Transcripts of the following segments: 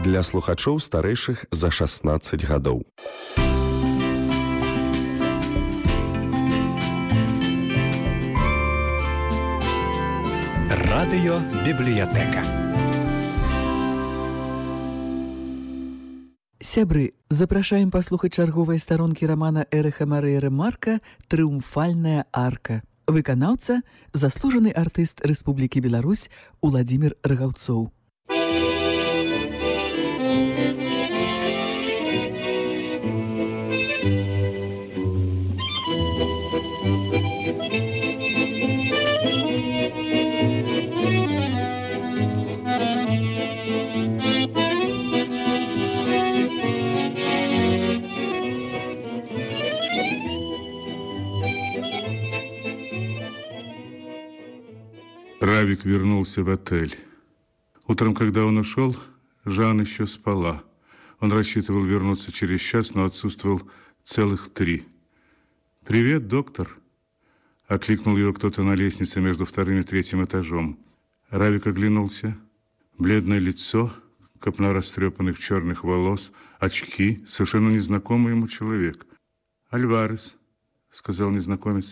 для слухачоў старэйшых за 16 гадоў. Радыёбібліятэка. Сябры, запрашаем паслухаць чарговай старонкі рамана Эрыха Марыя Рэмарка «Трыумфальная арка». Выканаўца – заслужаны артыст Рэспублікі Беларусь Уладзімір Рагаўцоў. Равик вернулся в отель. Утром, когда он ушел, Жан еще спала. Он рассчитывал вернуться через час, но отсутствовал целых 3. «Привет, доктор!» — окликнул его кто-то на лестнице между 2-м и 3-м этажом. Равик оглянулся. Бледное лицо, копна растрепанных черных волос, очки, совершенно незнакомый ему человек. «Альварес», — сказал незнакомец.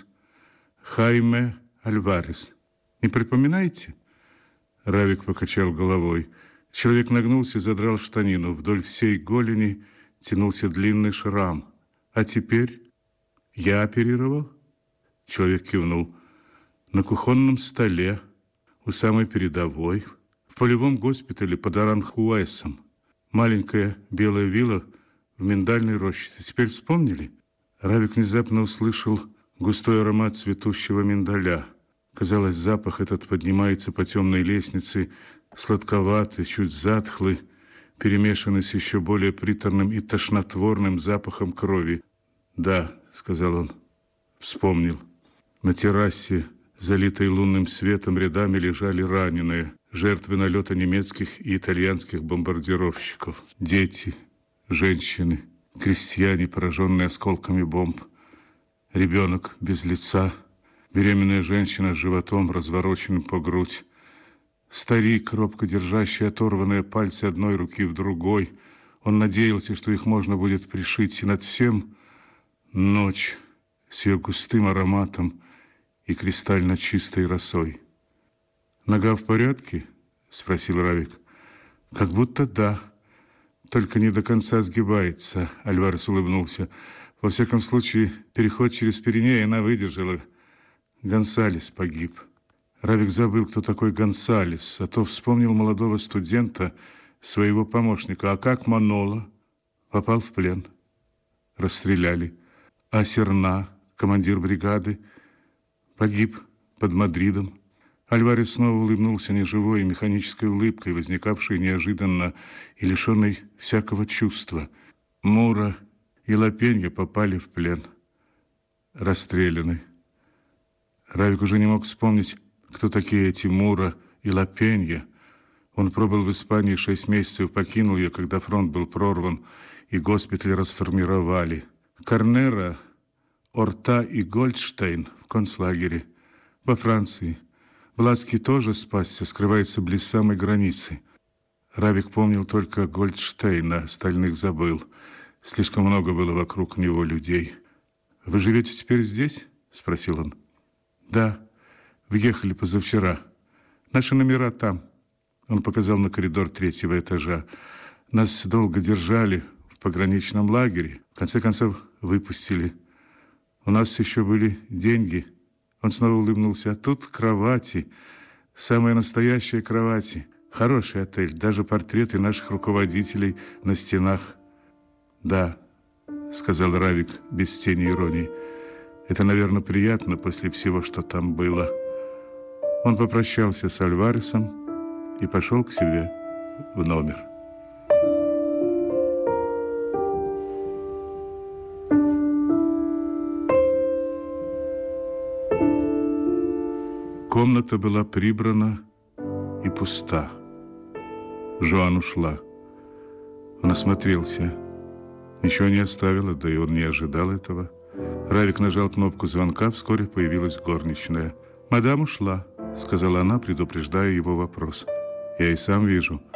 «Хайме Альварес. Не припоминаете?» Равик покачал головой. Человек нагнулся и задрал штанину. Вдоль всей голени тянулся длинный шрам. «А теперь я оперировал?» Человек кивнул. «На кухонном столе, у самой передовой, в полевом госпитале под Аранхуэсом. Маленькая белая вилла в миндальной рощице. Теперь вспомнили?» Равик внезапно услышал густой аромат цветущего миндаля. Казалось, запах этот поднимается по темной лестнице, сладковатый, чуть затхлый, перемешанный с еще более приторным и тошнотворным запахом крови. «Да», — сказал он, — вспомнил. На террасе, залитой лунным светом, рядами лежали раненые, жертвы налета немецких и итальянских бомбардировщиков. Дети, женщины, крестьяне, пораженные осколками бомб, ребенок без лица, беременная женщина с животом, развороченным по грудь, старик, робко держащий оторванные пальцы одной руки в другой. Он надеялся, что их можно будет пришить, и над всем ночь с ее густым ароматом и кристально чистой росой. «Нога в порядке?» — спросил Равик. «Как будто да, только не до конца сгибается», — Альварес улыбнулся. «Во всяком случае, переход через Пиренеи она выдержала. Гонсалес погиб». Равик забыл, кто такой Гонсалес, а то вспомнил молодого студента, своего помощника. А как Маноло? Попал в плен. Расстреляли. А Серна, командир бригады, погиб под Мадридом. Альварес снова улыбнулся неживой механической улыбкой, возникавшей неожиданно и лишенной всякого чувства. Мура и Лапенья попали в плен. Расстреляны. Равик уже не мог вспомнить, кто такие эти Мура и Лапенья. Он пробыл в Испании 6 месяцев, покинул ее, когда фронт был прорван, и госпиталь расформировали. Корнера, Орта и Гольдштейн в концлагере. Во Франции. Блацкий тоже спасся, скрывается близ самой границы. Равик помнил только Гольдштейна, остальных забыл. Слишком много было вокруг него людей. «Вы живете теперь здесь?» — спросил он. «Да, въехали позавчера. Наши номера там». Он показал на коридор 3-го этажа. «Нас долго держали в пограничном лагере. В конце концов, выпустили. У нас еще были деньги». Он снова улыбнулся. «А тут кровати. Самые настоящие кровати. Хороший отель. Даже портреты наших руководителей на стенах». «Да», — сказал Равик без тени иронии. «Это, наверное, приятно после всего, что там было». Он попрощался с Альваресом и пошел к себе в номер. Комната была прибрана и пуста. Жоан ушла. Он осмотрелся. Ничего не оставила, да и он не ожидал этого. Равик нажал кнопку звонка, вскоре появилась горничная. «Мадам ушла», — сказала она, предупреждая его вопрос. «Я и сам вижу».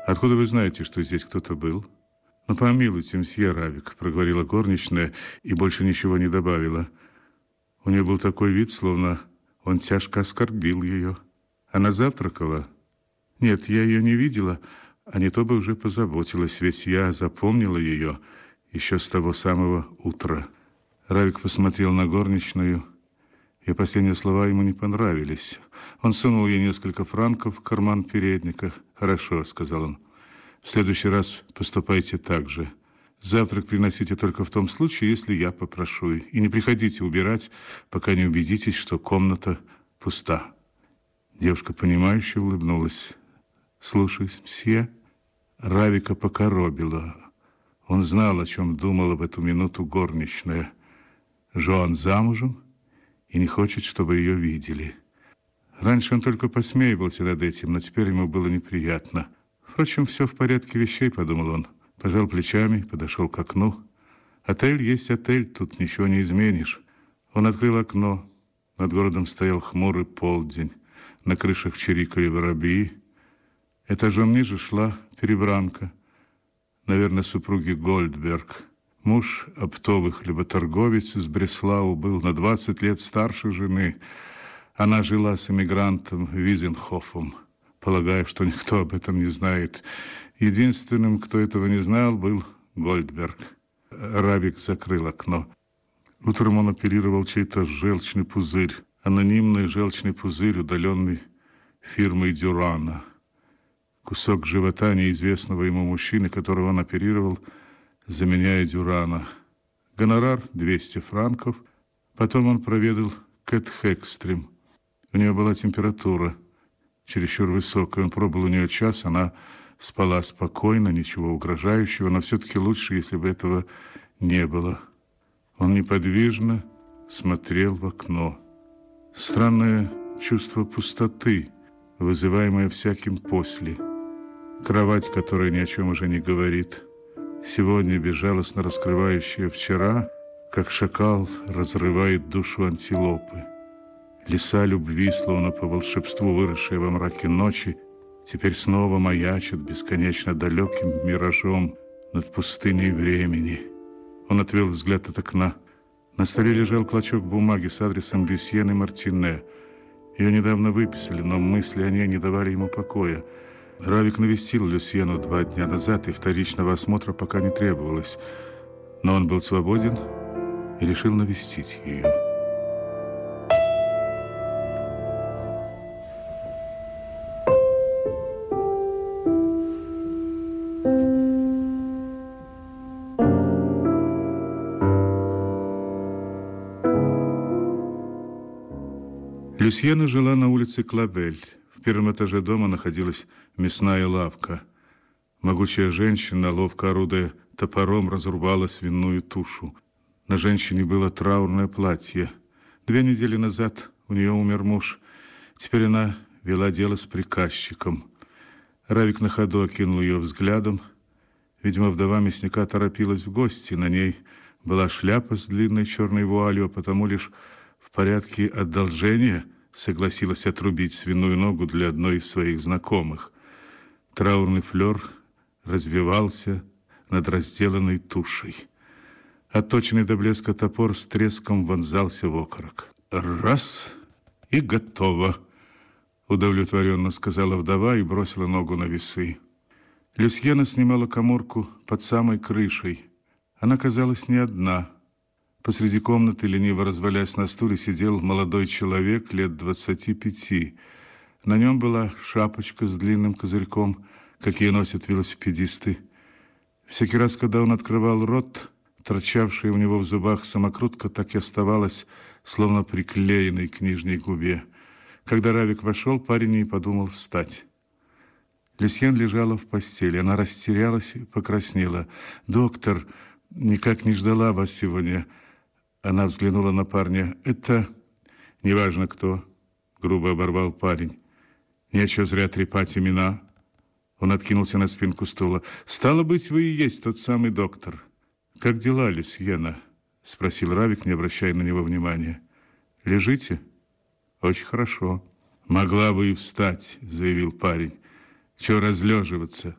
Откуда вы знаете, что здесь кто-то был? Ну, помилуйте, мсье Равик, проговорила горничная и больше ничего не добавила. У нее был такой вид, словно он тяжко оскорбил ее. Она завтракала? Нет, я ее не видела, а не то бы уже позаботилась, ведь я запомнила ее еще с того самого утра. Равик посмотрел на горничную, и последние слова ему не понравились. Он сунул ей несколько франков в карман передника. «Хорошо», — сказал он. «В следующий раз поступайте так же. Завтрак приносите только в том случае, если я попрошу. И не приходите убирать, пока не убедитесь, что комната пуста». Девушка, понимающе улыбнулась. «Слушаюсь, мсье». Равика покоробило. Он знал, о чем думала в эту минуту горничная. Жоан замужем и не хочет, чтобы ее видели. Раньше он только посмеивался над этим, но теперь ему было неприятно. Впрочем, все в порядке вещей, подумал он. Пожал плечами, подошел к окну. Отель есть отель, тут ничего не изменишь. Он открыл окно. Над городом стоял хмурый полдень. На крышах чирикали воробьи. Этажом ниже шла перебранка. Наверное, супруги Гольдберг. Муж, оптовый хлеботорговец из Бреслау, был на 20 лет старше жены. Она жила с эмигрантом Визенхофом, полагая, что никто об этом не знает. Единственным, кто этого не знал, был Гольдберг. Равик закрыл окно. Утром он оперировал чей-то желчный пузырь. Анонимный желчный пузырь, удаленный фирмой Дюрана. Кусок живота неизвестного ему мужчины, которого он оперировал, заменяя Дюрана. Гонорар 200 франков. Потом он проведал Кэт Хэкстрим. У нее была температура чересчур высокая. Он пробыл у нее час, она спала спокойно, ничего угрожающего, но все-таки лучше, если бы этого не было. Он неподвижно смотрел в окно. Странное чувство пустоты, вызываемое всяким после. Кровать, которая ни о чем уже не говорит. Сегодня безжалостно раскрывающая вчера, как шакал разрывает душу антилопы. Леса любви, словно по волшебству выросшие во мраке ночи, теперь снова маячат бесконечно далеким миражом над пустыней времени. Он отвел взгляд от окна. На столе лежал клочок бумаги с адресом Люсьены Мартине. Ее недавно выписали, но мысли о ней не давали ему покоя. Равик навестил Люсьену 2 дня назад, и вторичного осмотра пока не требовалось. Но он был свободен и решил навестить ее. Люсьена жила на улице Клавель. В первом этаже дома находилась мясная лавка. Могучая женщина, ловко орудуя топором, разрубала свиную тушу. На женщине было траурное платье. 2 недели назад у нее умер муж. Теперь она вела дело с приказчиком. Равик на ходу окинул ее взглядом. Видимо, вдова мясника торопилась в гости. На ней была шляпа с длинной черной вуалью, а потому лишь в порядке одолжения согласилась отрубить свиную ногу для одной из своих знакомых. Траурный флер развивался над разделанной тушей. Отточенный до блеска топор с треском вонзался в окорок. «Раз — и готово», — удовлетворенно сказала вдова и бросила ногу на весы. Люсьена снимала каморку под самой крышей. Она казалась не одна. Посреди комнаты, лениво развалясь на стуле, сидел молодой человек лет 25. На нем была шапочка с длинным козырьком, какие носят велосипедисты. Всякий раз, когда он открывал рот, торчавшая у него в зубах самокрутка так и оставалась, словно приклеенной к нижней губе. Когда Равик вошел, парень не подумал встать. Люсьен лежала в постели. Она растерялась и покраснела. «Доктор, никак не ждала вас сегодня». Она взглянула на парня. «Это неважно кто», — грубо оборвал парень. «Нечего зря трепать имена». Он откинулся на спинку стула. «Стало быть, вы и есть тот самый доктор». «Как дела, Люсьена?» — спросил Равик, не обращая на него внимания. «Лежите?» «Очень хорошо». «Могла бы и встать», — заявил парень. «Чего разлеживаться?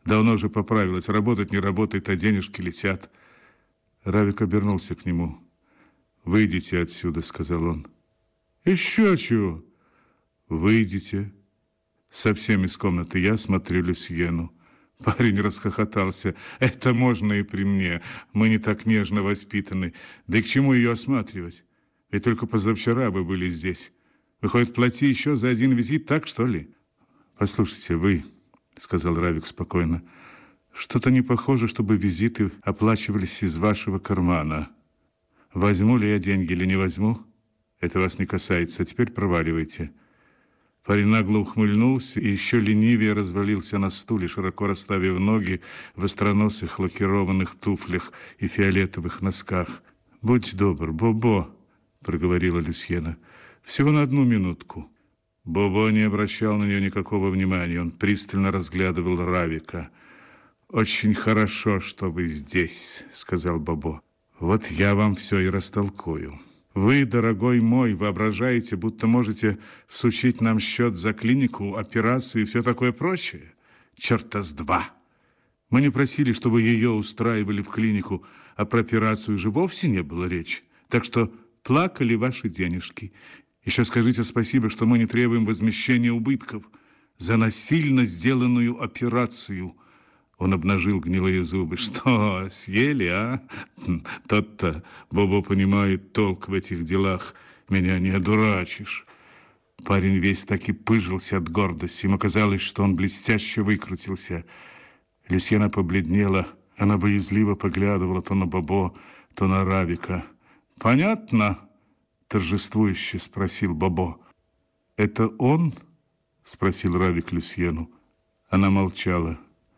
Давно же поправилась. Работать не работает, а денежки летят. Равик обернулся к нему. «Выйдите отсюда», — сказал он. «Еще чего?» «Выйдите. Совсем из комнаты. Я смотрю Люсьену». Парень расхохотался. «Это можно и при мне. Мы не так нежно воспитаны. Да и к чему ее осматривать? Ведь только позавчера вы были здесь. Выходит, плати еще за один визит, так что ли?» «Послушайте, вы, — сказал Равик спокойно, — что-то не похоже, чтобы визиты оплачивались из вашего кармана. Возьму ли я деньги или не возьму? Это вас не касается. Теперь проваливайте». Парень нагло ухмыльнулся и еще ленивее развалился на стуле, широко расставив ноги в остроносых лакированных туфлях и фиолетовых носках. «Будь добр, Бобо», — проговорила Люсьена, — «всего на 1 минутку». Бобо не обращал на нее никакого внимания. Он пристально разглядывал Равика. «Очень хорошо, что вы здесь», — сказал Бобо. «Вот я вам все и растолкую. Вы, дорогой мой, воображаете, будто можете всучить нам счет за клинику, операцию и все такое прочее? Черта с два! Мы не просили, чтобы ее устраивали в клинику, а про операцию же вовсе не было речи. Так что плакали ваши денежки. Еще скажите спасибо, что мы не требуем возмещения убытков за насильно сделанную операцию». Он обнажил гнилые зубы. «Что, съели, а? Тот-то, Бобо понимает толк в этих делах. Меня не одурачишь». Парень весь так и пыжился от гордости. Ему казалось, что он блестяще выкрутился. Люсьена побледнела. Она боязливо поглядывала то на Бобо, то на Равика. «Понятно?» — торжествующе спросил Бобо. «Это он?» — спросил Равик Люсьену. Она молчала.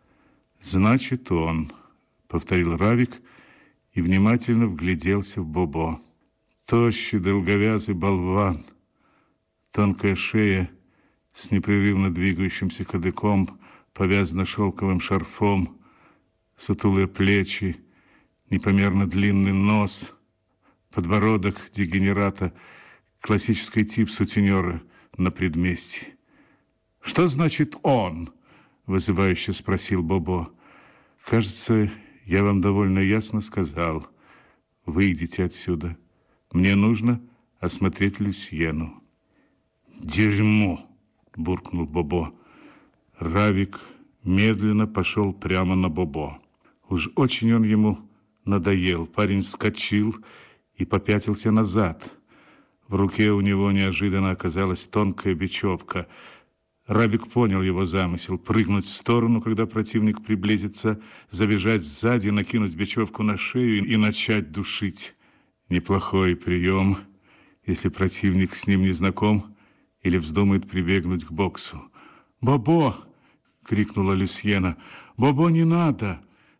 «Значит, он», — повторил Равик и внимательно вгляделся в Бобо. Тощий, долговязый болван, тонкая шея с непрерывно двигающимся кадыком, повязана шелковым шарфом, сутулые плечи, непомерно длинный нос, подбородок дегенерата, классический тип сутенера на предместье. «Что значит «он»?» — вызывающе спросил Бобо. «Кажется, я вам довольно ясно сказал. Выйдите отсюда. Мне нужно осмотреть Люсьену». «Дерьмо!» — буркнул Бобо. Равик медленно пошел прямо на Бобо. Уж очень он ему надоел. Парень вскочил и попятился назад. В руке у него неожиданно оказалась тонкая бечевка. Равик понял его замысел: прыгнуть в сторону, когда противник приблизится, забежать сзади, накинуть бечевку на шею и начать душить. Неплохой прием, если противник с ним не знаком или вздумает прибегнуть к боксу. «Бобо!» — крикнула Люсьена. «Бобо, не надо!»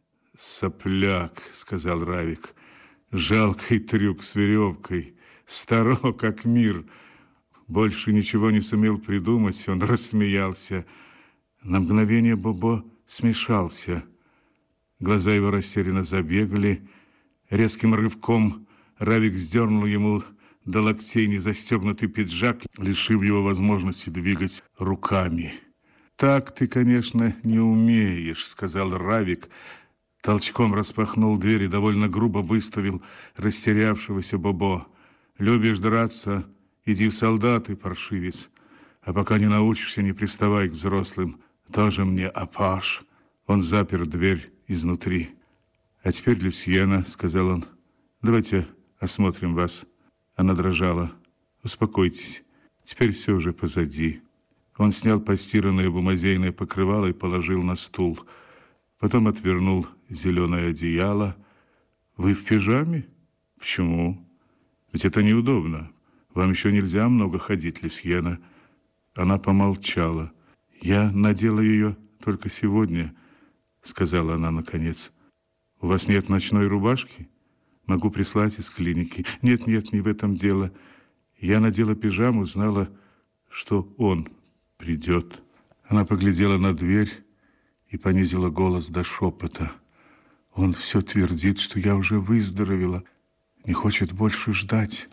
«Сопляк!» — сказал Равик. «Жалкий трюк с веревкой, старо как мир». Больше ничего не сумел придумать, он рассмеялся. На мгновение Бобо смешался. Глаза его растерянно забегали. Резким рывком Равик сдернул ему до локтей незастегнутый пиджак, лишив его возможности двигать руками. «Так ты, конечно, не умеешь», — сказал Равик. Толчком распахнул дверь и довольно грубо выставил растерявшегося Бобо. «Любишь драться? Иди в солдаты, паршивец. А пока не научишься, не приставай к взрослым. Тоже мне апаш». Он запер дверь изнутри. «А теперь, Люсьена», — сказал он, — «давайте осмотрим вас». Она дрожала. «Успокойтесь. Теперь все уже позади». Он снял постиранное бумазейное покрывало и положил на стул. Потом отвернул зеленое одеяло. «Вы в пижаме? Почему? Ведь это неудобно. Вам еще нельзя много ходить, Люсьена». Она помолчала. «Я надела ее только сегодня», — сказала она наконец. «У вас нет ночной рубашки? Могу прислать из клиники». «Нет, не в этом дело. Я надела пижаму, знала, что он придет». Она поглядела на дверь и понизила голос до шепота. «Он все твердит, что я уже выздоровела, не хочет больше ждать».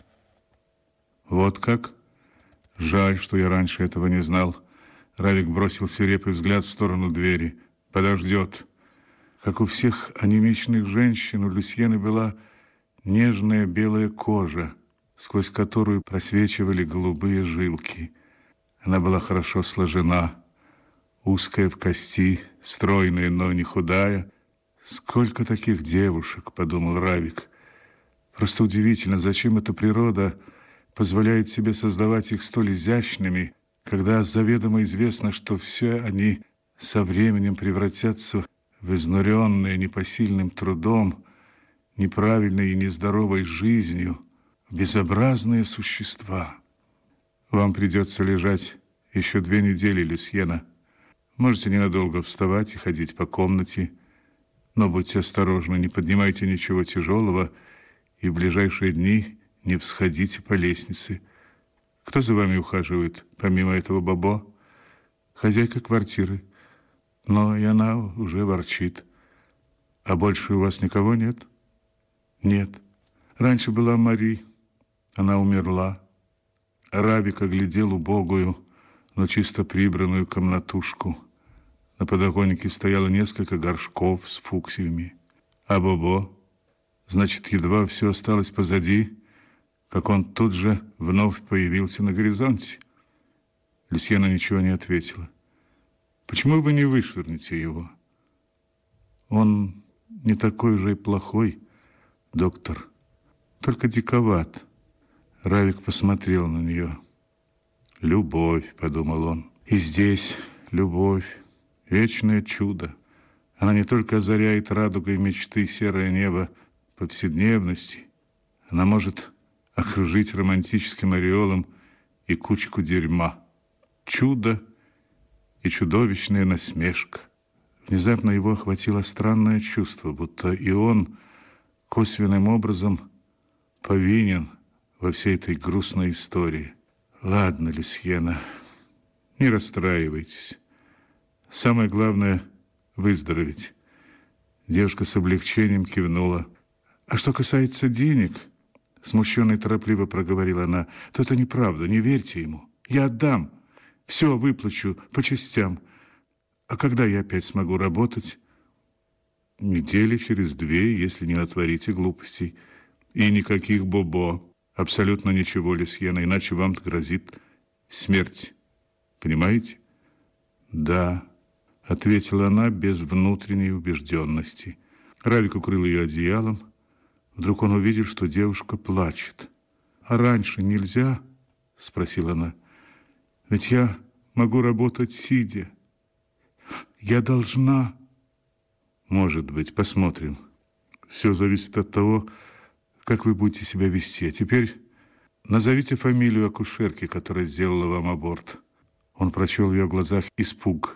«Вот как? Жаль, что я раньше этого не знал». Равик бросил свирепый взгляд в сторону двери. подождет. Как у всех анемичных женщин, у Люсьены была нежная белая кожа, сквозь которую просвечивали голубые жилки. Она была хорошо сложена, узкая в кости, стройная, но не худая. «Сколько таких девушек!» — подумал Равик. «Просто удивительно, зачем эта природа позволяет себе создавать их столь изящными, когда заведомо известно, что все они со временем превратятся в изнуренные непосильным трудом, неправильной и нездоровой жизнью, безобразные существа. Вам придется лежать еще 2 недели, Люсьена. Можете ненадолго вставать и ходить по комнате, но будьте осторожны, не поднимайте ничего тяжелого и в ближайшие дни не всходите по лестнице. Кто за вами ухаживает, помимо этого Бобо? Хозяйка квартиры. Но и она уже ворчит. А больше у вас никого нет? Нет. Раньше была Мари. Она умерла. Равик оглядел убогую, но чисто прибранную комнатушку. На подоконнике стояло несколько горшков с фуксиями. А Бобо? Значит, едва все осталось позади, как он тут же вновь появился на горизонте. Люсьена ничего не ответила. «Почему вы не вышвырнете его?» «Он не такой же и плохой, доктор, только диковат». Равик посмотрел на нее. «Любовь», — подумал он. «И здесь любовь, вечное чудо. Она не только озаряет радугой мечты серое небо повседневности, она может окружить романтическим ореолом и кучку дерьма. Чудо и чудовищная насмешка». Внезапно его охватило странное чувство, будто и он косвенным образом повинен во всей этой грустной истории. «Ладно, Люсьена, не расстраивайтесь. Самое главное — выздороветь». Девушка с облегчением кивнула. «А что касается денег, — смущенно и торопливо проговорила она, — то это неправда, не верьте ему. Я отдам, все выплачу по частям. А когда я опять смогу работать?» «Недели через 2, если не натворите глупостей. И никаких Бобо. Абсолютно ничего, Люсьена, иначе вам грозит смерть. Понимаете?» «Да», — ответила она без внутренней убежденности. Равик укрыл ее одеялом. Вдруг он увидел, что девушка плачет. «А раньше нельзя?» — спросила она. «Ведь я могу работать сидя. Я должна...» «Может быть, посмотрим. Все зависит от того, как вы будете себя вести. А теперь назовите фамилию акушерки, которая сделала вам аборт». Он прочел в ее глазах испуг.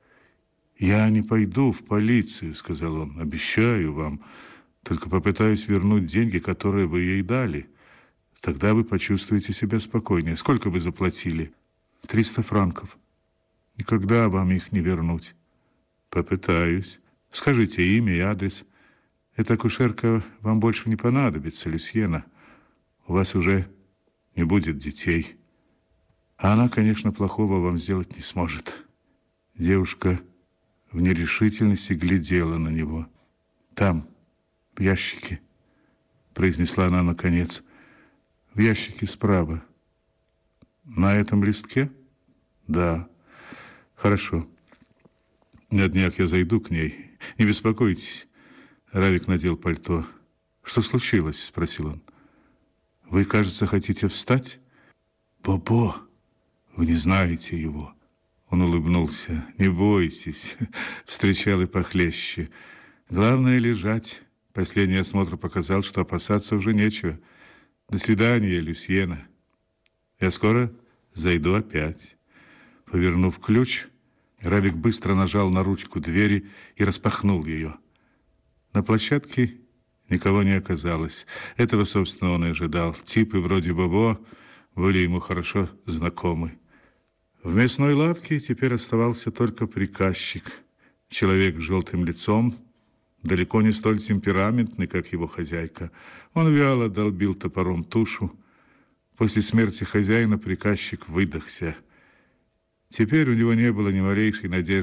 «Я не пойду в полицию», — сказал он. «Обещаю вам. Только попытаюсь вернуть деньги, которые вы ей дали. Тогда вы почувствуете себя спокойнее. Сколько вы заплатили?» 300 франков. «Никогда вам их не вернуть». «Попытаюсь. Скажите имя и адрес. Эта акушерка вам больше не понадобится, Люсьена. У вас уже не будет детей. А она, конечно, плохого вам сделать не сможет». Девушка в нерешительности глядела на него. «Там, в ящике», — произнесла она наконец. «В ящике справа». «На этом листке?» «Да». «Хорошо. На днях я зайду к ней. Не беспокойтесь». Равик надел пальто. «Что случилось?» — спросил он. «Вы, кажется, хотите встать?» «Бобо, вы не знаете его». Он улыбнулся. «Не бойтесь». Встречал и похлеще. «Главное — лежать». Последний осмотр показал, что опасаться уже нечего. «До свидания, Люсьена. Я скоро зайду опять». Повернув ключ, Равик быстро нажал на ручку двери и распахнул ее. На площадке никого не оказалось. Этого, собственно, он и ожидал. Типы вроде Бобо были ему хорошо знакомы. В мясной лавке теперь оставался только приказчик. Человек с желтым лицом, далеко не столь темпераментный, как его хозяйка. Он вяло долбил топором тушу. После смерти хозяина приказчик выдохся. Теперь у него не было ни малейшей надежды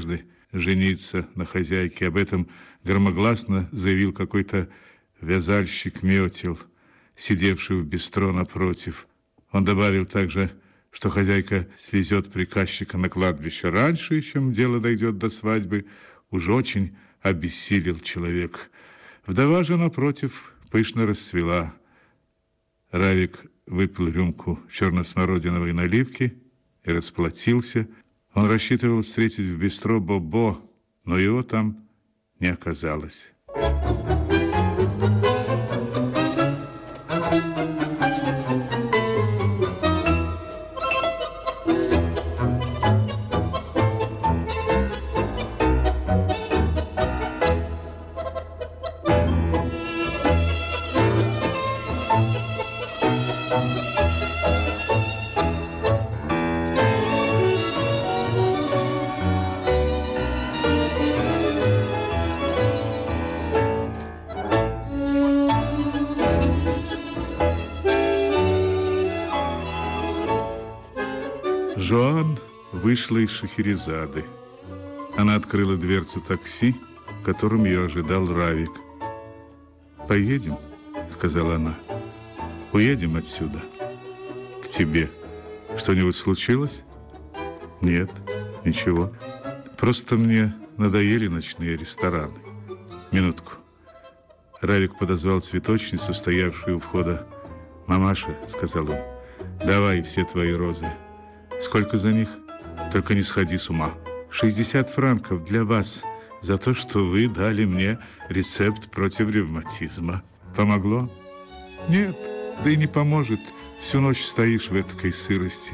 жениться на хозяйке. Об этом громогласно заявил какой-то вязальщик Метел, сидевший в бистро напротив. Он добавил также, что хозяйка свезет приказчика на кладбище раньше, чем дело дойдет до свадьбы. Уж очень обессилел человек. Вдова же, напротив, пышно расцвела. Равик выпил рюмку черно-смородиновой наливки и расплатился. Он рассчитывал встретить в бистро Бобо, но его там не оказалось. Жоан вышла из Шахерезады. Она открыла дверцу такси, в котором ее ожидал Равик. «Поедем», — сказала она. «Уедем отсюда. К тебе. Что-нибудь случилось?» «Нет, ничего. Просто мне надоели ночные рестораны. Минутку». Равик подозвал цветочницу, стоявшую у входа. «Мамаша», — сказал он, — «давай все твои розы». «Сколько за них? Только не сходи с ума. 60 франков для вас за то, что вы дали мне рецепт против ревматизма. Помогло?» «Нет, да и не поможет. Всю ночь стоишь в этой сырости.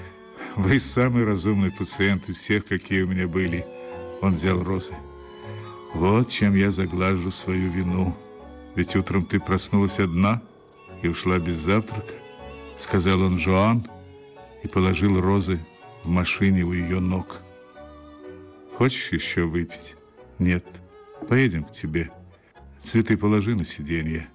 Вы самый разумный пациент из всех, какие у меня были». Он взял розы. «Вот чем я заглажу свою вину. Ведь утром ты проснулась одна и ушла без завтрака», — сказал он Жоан и положил розы в машине у ее ног. «Хочешь еще выпить?» «Нет. Поедем к тебе. Цветы положи на сиденье».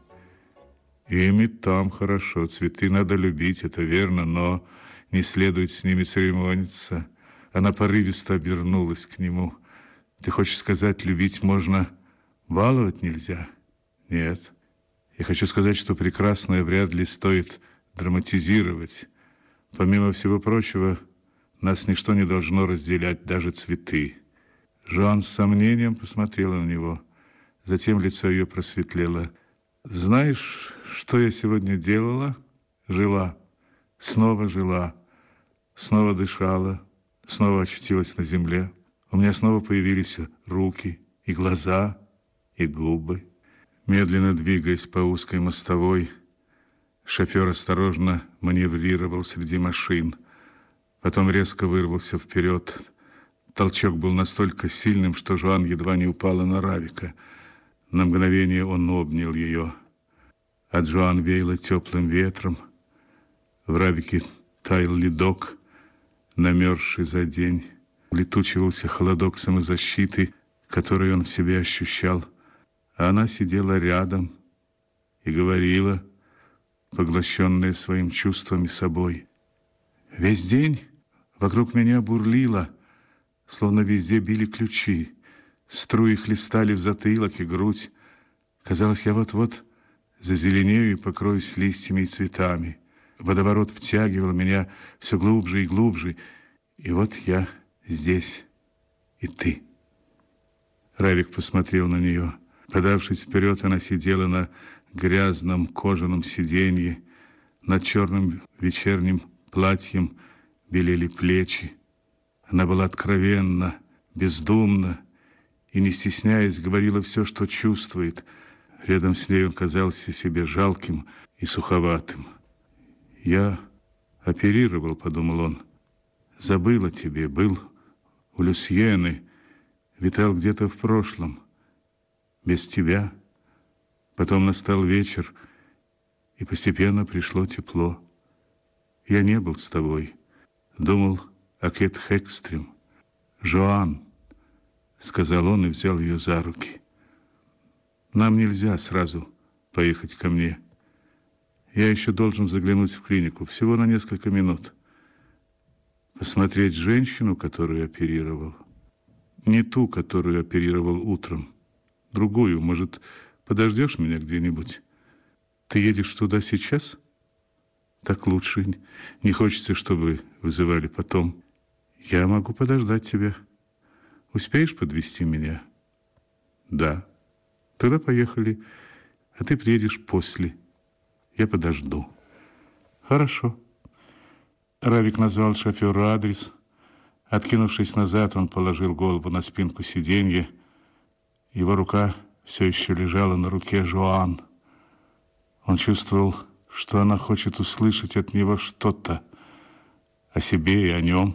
«Ими там хорошо. Цветы надо любить, это верно, но не следует с ними церемониться». Она порывисто обернулась к нему. «Ты хочешь сказать, любить можно, баловать нельзя?» «Нет. Я хочу сказать, что прекрасное вряд ли стоит драматизировать. Помимо всего прочего, нас ничто не должно разделять, даже цветы». Жоан с сомнением посмотрела на него. Затем лицо ее просветлело. «Знаешь, что я сегодня делала? Жила. Снова жила. Снова дышала. Снова очутилась на земле. У меня снова появились руки, и глаза, и губы». Медленно двигаясь по узкой мостовой, шофер осторожно маневрировал среди машин. Потом резко вырвался вперед. Толчок был настолько сильным, что Жоан едва не упала на Равика. На мгновение он обнял ее. От Жоан веяло теплым ветром. В Равике таял ледок, намерзший за день. Летучивался холодок самозащиты, который он в себе ощущал. А она сидела рядом и говорила, поглощенная своим чувствами собой. Весь день вокруг меня бурлило, словно везде били ключи. Струи хлестали в затылок и грудь. Казалось, я вот-вот зазеленею и покроюсь листьями и цветами. Водоворот втягивал меня все глубже и глубже. И вот я здесь, и ты. Равик посмотрел на нее. Подавшись вперед, она сидела на грязном кожаном сиденье. Над черным вечерним платьем белели плечи. Она была откровенна, бездумна и, не стесняясь, говорила все, что чувствует. Рядом с ней он казался себе жалким и суховатым. «Я оперировал», — подумал он. «Забыл о тебе, был у Люсьены, витал где-то в прошлом. Без тебя. Потом настал вечер, и постепенно пришло тепло. Я не был с тобой. Думал о Кэт Хэкстрем. Жоан», — сказал он и взял ее за руки. «Нам нельзя сразу поехать ко мне. Я еще должен заглянуть в клинику, всего на несколько минут. Посмотреть женщину, которую оперировал. Не ту, которую оперировал утром. Другую. Может, подождешь меня где-нибудь? Ты едешь туда сейчас? Так лучше. Не хочется, чтобы вызывали потом. Я могу подождать тебя. Успеешь подвезти меня? Да. Тогда поехали. А ты приедешь после. Я подожду. Хорошо. Равик назвал шоферу адрес. Откинувшись назад, он положил голову на спинку сиденья. Его рука все еще лежала на руке Жоан. Он чувствовал, что она хочет услышать от него что-то о себе и о нем.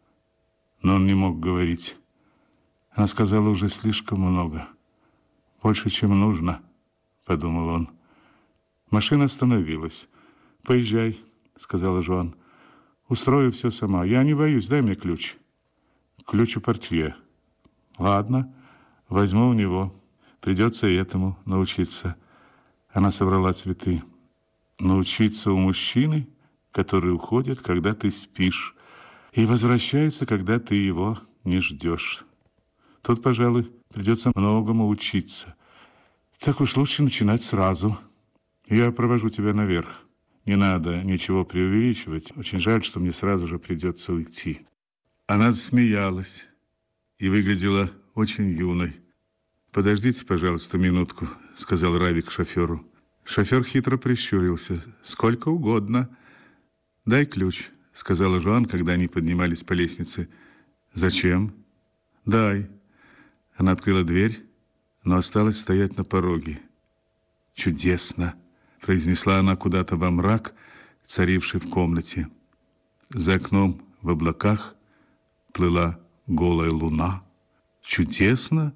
Но он не мог говорить. Она сказала уже слишком много. Больше, чем нужно, подумал он. Машина остановилась. «Поезжай», — сказала Жоан. «Устрою все сама. Я не боюсь. Дай мне ключ». «Ключ у портье». «Ладно, возьму у него. Придется и этому научиться». Она собрала цветы. «Научиться у мужчины, который уходит, когда ты спишь, и возвращается, когда ты его не ждешь. Тут, пожалуй, придется многому учиться. Так уж лучше начинать сразу. Я провожу тебя наверх. Не надо ничего преувеличивать. Очень жаль, что мне сразу же придется уйти». Она засмеялась и выглядела очень юной. «Подождите, пожалуйста, минутку», — сказал Равик шоферу. Шофер хитро прищурился. «Сколько угодно». «Дай ключ», — сказала Жоан, когда они поднимались по лестнице. «Зачем?» «Дай». Она открыла дверь, но осталась стоять на пороге. «Чудесно», — произнесла она куда-то во мрак, царивший в комнате. За окном в облаках плыла голая луна. «Чудесно?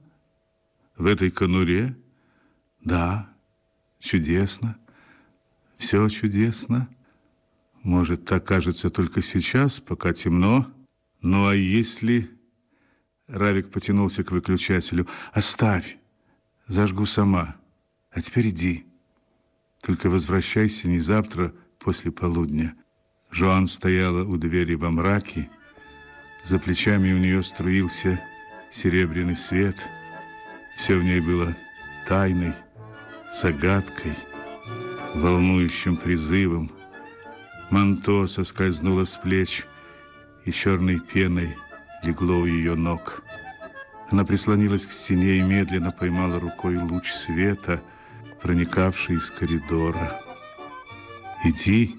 В этой конуре?» «Да, чудесно. Все чудесно. Может, так кажется только сейчас, пока темно. Ну, а если...» Равик потянулся к выключателю. «Оставь. Зажгу сама. А теперь иди. Только возвращайся не завтра после полудня». Жоан стояла у двери во мраке. За плечами у нее струился серебряный свет. Все в ней было тайной, загадкой, волнующим призывом. Манто соскользнуло с плеч, и черной пеной легло у ее ног. Она прислонилась к стене и медленно поймала рукой луч света, проникавший из коридора. «Иди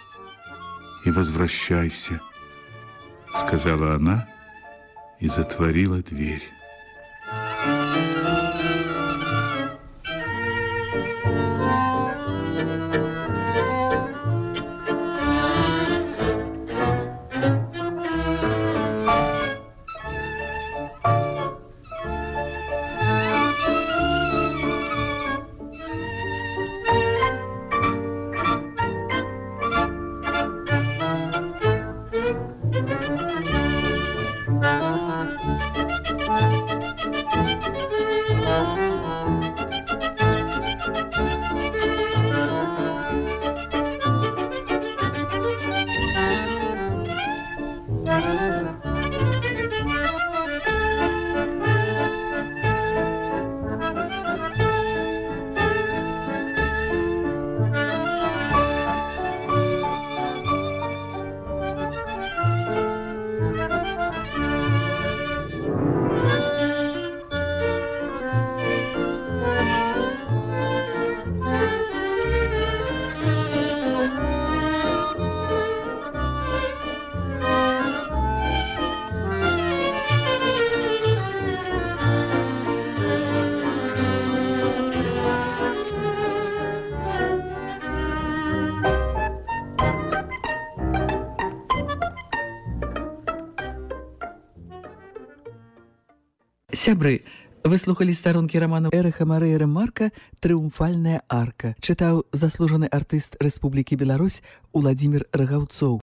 и возвращайся», — сказала она и затворила дверь. Сябры, вы слухали старонкі раману Эрэха Марыя Рэмарка «Трыумфальная арка». Чытаў заслужаны артыст Рэспублікі Беларусь Уладзімір Рагаўцоў.